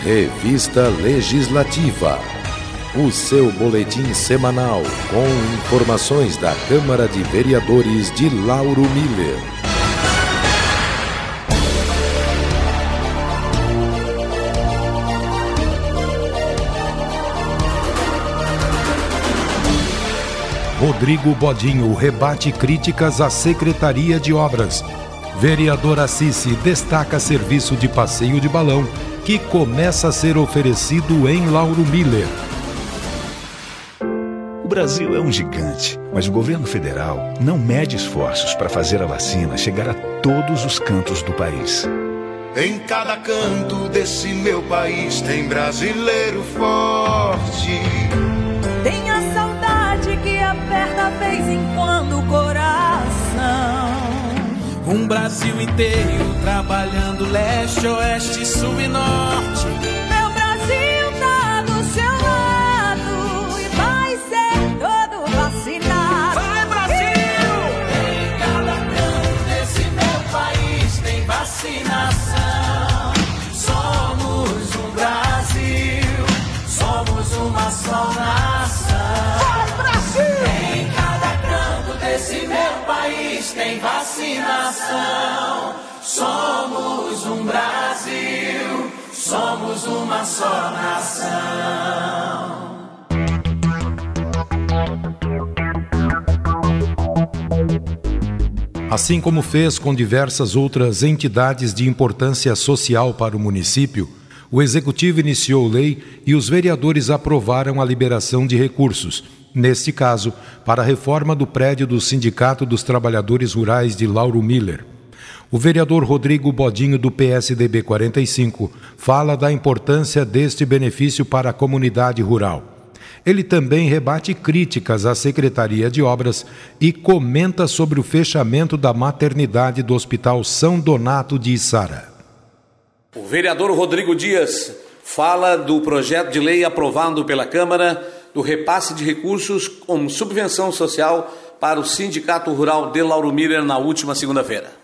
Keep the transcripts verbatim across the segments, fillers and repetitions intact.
Revista Legislativa, o seu boletim semanal com informações da Câmara de Vereadores de Lauro Miller. Rodrigo Bodinho rebate críticas à Secretaria de Obras. Vereador Assisi destaca serviço de passeio de balão que começa a ser oferecido em Lauro Miller. O Brasil é um gigante, mas o governo federal não mede esforços para fazer a vacina chegar a todos os cantos do país. Em cada canto desse meu país tem brasileiro forte. Tem a saudade que aperta de vez em quando o coração. Um Brasil inteiro trabalhando leste, oeste, sul e norte. Meu Brasil tá do seu lado e vai ser todo vacinado. Vai, Brasil! Em cada canto desse meu país tem vacinação. Somos um Brasil, somos uma só nação. Vai, Brasil! Em cada canto desse meu país tem vacinação. Somos um Brasil, somos uma só nação. Assim como fez com diversas outras entidades de importância social para o município, o Executivo iniciou lei e os vereadores aprovaram a liberação de recursos, neste caso, para a reforma do prédio do Sindicato dos Trabalhadores Rurais de Lauro Miller. O vereador Rodrigo Bodinho, do P S D B quarenta e cinco, fala da importância deste benefício para a comunidade rural. Ele também rebate críticas à Secretaria de Obras e comenta sobre o fechamento da maternidade do Hospital São Donato de Içara. O vereador Rodrigo Dias fala do projeto de lei aprovado pela Câmara do repasse de recursos como subvenção social para o Sindicato Rural de Lauro Miller na última segunda-feira.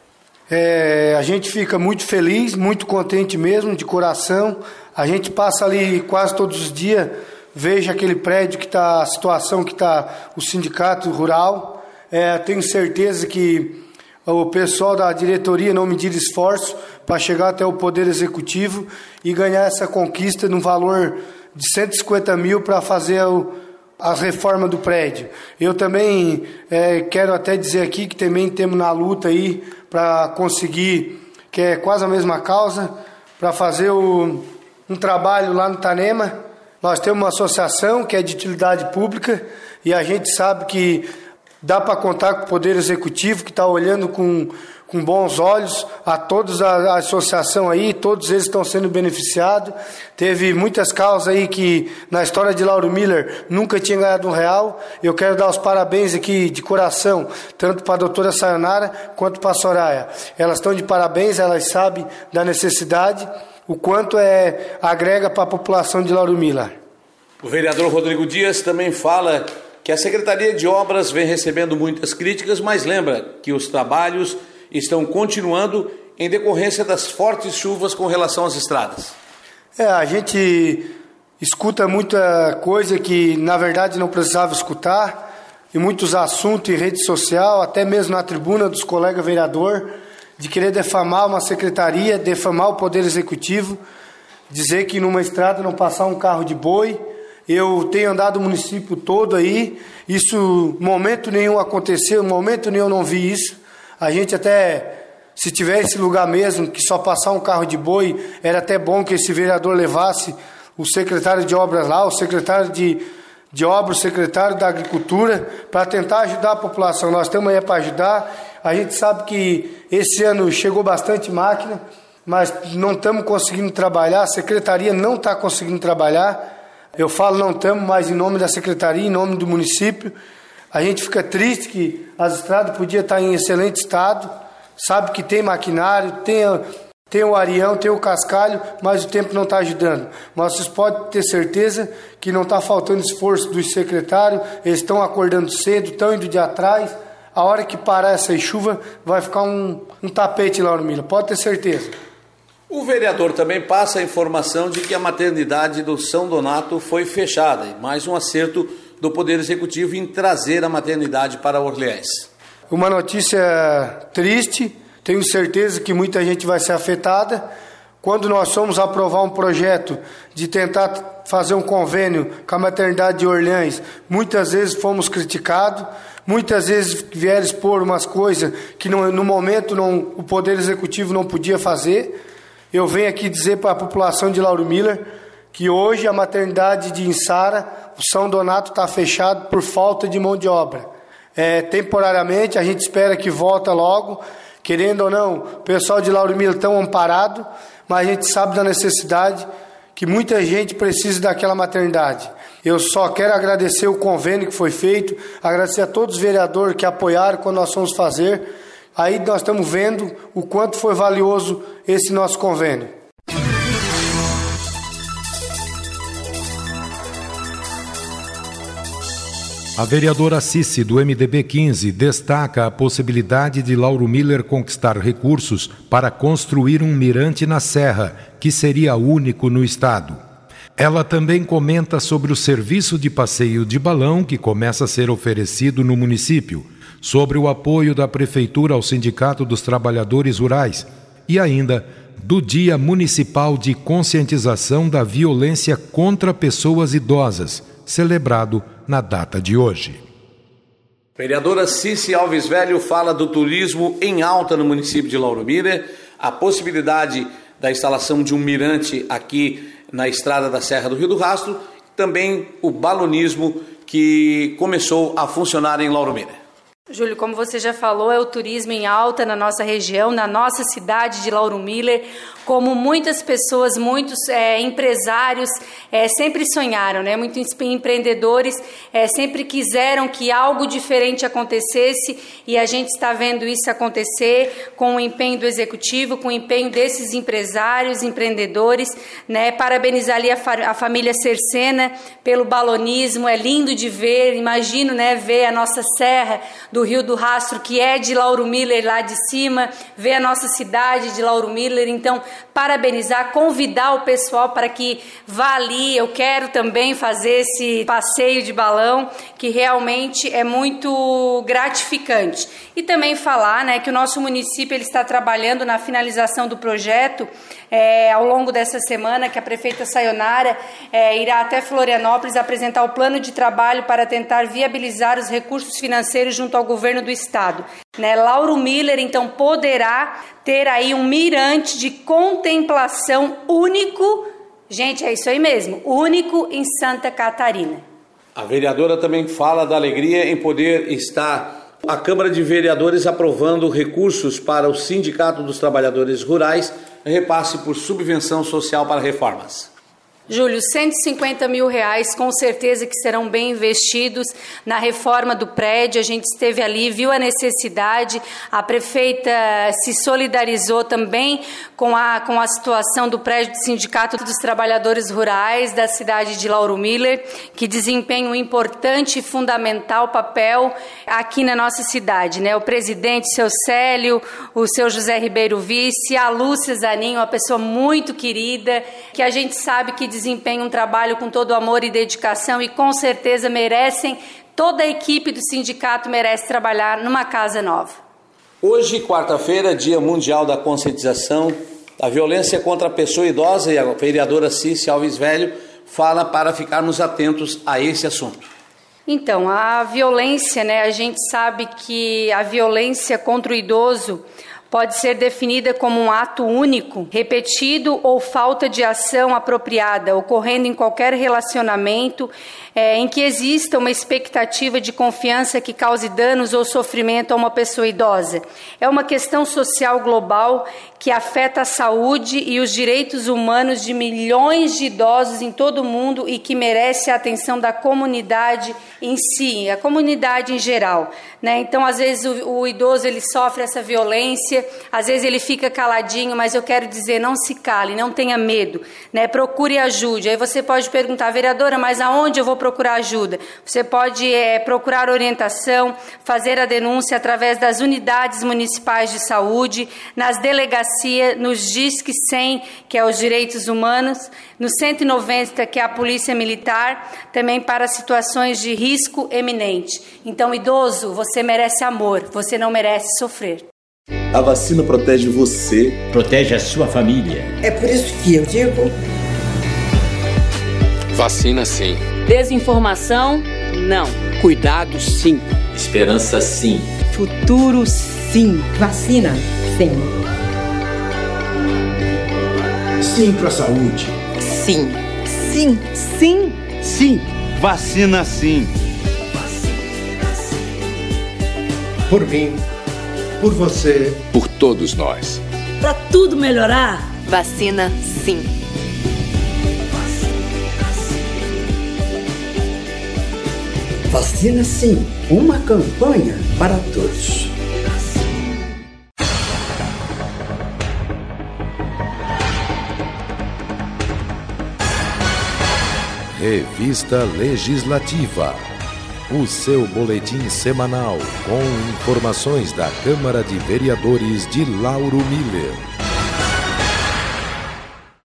É, a gente fica muito feliz, muito contente mesmo, de coração. A gente passa ali quase todos os dias, veja aquele prédio que está, a situação que está o Sindicato Rural. É, tenho certeza que o pessoal da diretoria não medir esforço para chegar até o Poder Executivo e ganhar essa conquista no valor de cento e cinquenta mil para fazer o, a reforma do prédio. Eu também é, quero até dizer aqui que também temos na luta aí para conseguir, que é quase a mesma causa, para fazer o, um trabalho lá no Tanema. Nós temos uma associação que é de utilidade pública e a gente sabe que dá para contar com o Poder Executivo, que está olhando com, com bons olhos a toda a, a associação aí, todos eles estão sendo beneficiados. Teve muitas causas aí que na história de Lauro Miller nunca tinha ganhado um real. Eu quero dar os parabéns aqui de coração, tanto para a doutora Sayonara quanto para a Soraya. Elas estão de parabéns, elas sabem da necessidade, o quanto é, agrega para a população de Lauro Miller. O vereador Rodrigo Dias também fala que a Secretaria de Obras vem recebendo muitas críticas, mas lembra que os trabalhos estão continuando em decorrência das fortes chuvas com relação às estradas. É, a gente escuta muita coisa que na verdade não precisava escutar, e muitos assuntos em rede social, até mesmo na tribuna dos colegas vereador, de querer defamar uma secretaria, defamar o Poder Executivo, dizer que numa estrada não passar um carro de boi. Eu tenho andado o município todo aí, isso momento nenhum aconteceu, momento nenhum eu não vi isso. A gente até, se tivesse lugar mesmo, que só passar um carro de boi, era até bom que esse vereador levasse o secretário de obras lá, o secretário de, de obras, o secretário da agricultura, para tentar ajudar a população. Nós estamos aí para ajudar. A gente sabe que esse ano chegou bastante máquina, mas não estamos conseguindo trabalhar, a secretaria não está conseguindo trabalhar. Eu falo não estamos, mas em nome da secretaria, em nome do município. A gente fica triste que as estradas podiam estar em excelente estado, sabe que tem maquinário, tem, tem o arião, tem o cascalho, mas o tempo não está ajudando. Mas vocês podem ter certeza que não está faltando esforço dos secretários, eles estão acordando cedo, estão indo de atrás. A hora que parar essa chuva, vai ficar um, um tapete lá no Miller, pode ter certeza. O vereador também passa a informação de que a maternidade do São Donato foi fechada, e mais um acerto do Poder Executivo em trazer a maternidade para Orleans. Uma notícia triste, tenho certeza que muita gente vai ser afetada. Quando nós fomos aprovar um projeto de tentar fazer um convênio com a maternidade de Orleans, muitas vezes fomos criticados, muitas vezes vieram expor umas coisas que no, no momento não, o Poder Executivo não podia fazer. Eu venho aqui dizer para a população de Lauro Miller que hoje a maternidade de Inçara, o São Donato está fechado por falta de mão de obra. É, temporariamente, a gente espera que volta logo, querendo ou não, o pessoal de Lauro Miller estão amparado, mas a gente sabe da necessidade que muita gente precisa daquela maternidade. Eu só quero agradecer o convênio que foi feito, agradecer a todos os vereadores que apoiaram quando nós fomos fazer. Aí nós estamos vendo o quanto foi valioso esse nosso convênio. A vereadora Cici, do M D B quinze, destaca a possibilidade de Lauro Miller conquistar recursos para construir um mirante na Serra, que seria único no estado. Ela também comenta sobre o serviço de passeio de balão que começa a ser oferecido no município, sobre o apoio da Prefeitura ao Sindicato dos Trabalhadores Rurais e ainda do Dia Municipal de Conscientização da Violência contra Pessoas Idosas, celebrado na data de hoje. Vereadora Cici Alves Velho fala do turismo em alta no município de Lauro Miller, a possibilidade da instalação de um mirante aqui na estrada da Serra do Rio do Rastro, também o balonismo que começou a funcionar em Lauro Miller. Júlio, como você já falou, é o turismo em alta na nossa região, na nossa cidade de Lauro Miller, como muitas pessoas, muitos é, empresários é, sempre sonharam, né? Muitos empreendedores é, sempre quiseram que algo diferente acontecesse e a gente está vendo isso acontecer com o empenho do Executivo, com o empenho desses empresários, empreendedores, né? Parabenizar ali a, fa- a família Cercena pelo balonismo, é lindo de ver, imagino, né, ver a nossa serra do Rio do Rastro, que é de Lauro Miller lá de cima, ver a nossa cidade de Lauro Miller. Então, parabenizar, convidar o pessoal para que vá ali. Eu quero também fazer esse passeio de balão, que realmente é muito gratificante. E também falar, né, que o nosso município ele está trabalhando na finalização do projeto é, ao longo dessa semana, que a prefeita Sayonara é, irá até Florianópolis apresentar o plano de trabalho para tentar viabilizar os recursos financeiros junto ao governo do estado. Né, Lauro Miller, então, poderá ter aí um mirante de contemplação único, gente, é isso aí mesmo, único em Santa Catarina. A vereadora também fala da alegria em poder estar a Câmara de Vereadores aprovando recursos para o Sindicato dos Trabalhadores Rurais, repasse por subvenção social para reformas. Júlio, cento e cinquenta mil reais com certeza que serão bem investidos na reforma do prédio. A gente esteve ali, viu a necessidade, a prefeita se solidarizou também com a, com a situação do prédio do Sindicato dos Trabalhadores Rurais da cidade de Lauro Miller, que desempenha um importante e fundamental papel aqui na nossa cidade, né? O presidente, seu Célio, o seu José Ribeiro Vice, a Lúcia Zaninho, uma pessoa muito querida, que a gente sabe que desempenham um trabalho com todo amor e dedicação e com certeza merecem, toda a equipe do sindicato merece trabalhar numa casa nova. Hoje, quarta-feira, Dia Mundial da Conscientização da Violência contra a Pessoa Idosa, e a vereadora Cici Alves Velho fala para ficarmos atentos a esse assunto. Então, a violência, né, a gente sabe que a violência contra o idoso pode ser definida como um ato único, repetido ou falta de ação apropriada, ocorrendo em qualquer relacionamento é, em que exista uma expectativa de confiança que cause danos ou sofrimento a uma pessoa idosa. É uma questão social global que afeta a saúde e os direitos humanos de milhões de idosos em todo o mundo e que merece a atenção da comunidade em si, a comunidade em geral, né? Então, às vezes, o, o idoso ele sofre essa violência, às vezes ele fica caladinho, mas eu quero dizer, não se cale, não tenha medo, né? Procure ajude. Aí você pode perguntar, vereadora, mas aonde eu vou procurar ajuda? Você pode é, procurar orientação, fazer a denúncia através das unidades municipais de saúde, nas delegacias, nos Disque cem, que é os direitos humanos, no cento e noventa, que é a polícia militar, também para situações de risco eminente. Então, idoso, você merece amor, você não merece sofrer. A vacina protege você, protege a sua família. É por isso que eu digo: vacina sim. Desinformação, não. Cuidado, sim. Esperança, sim. Futuro, sim. Vacina, sim. Sim para a saúde. Sim. Sim. Sim. Sim. Vacina, sim. Por mim. Por você. Por todos nós. Para tudo melhorar. Vacina, sim. Vacina, sim. Uma campanha para todos. Revista Legislativa. O seu boletim semanal com informações da Câmara de Vereadores de Lauro Miller.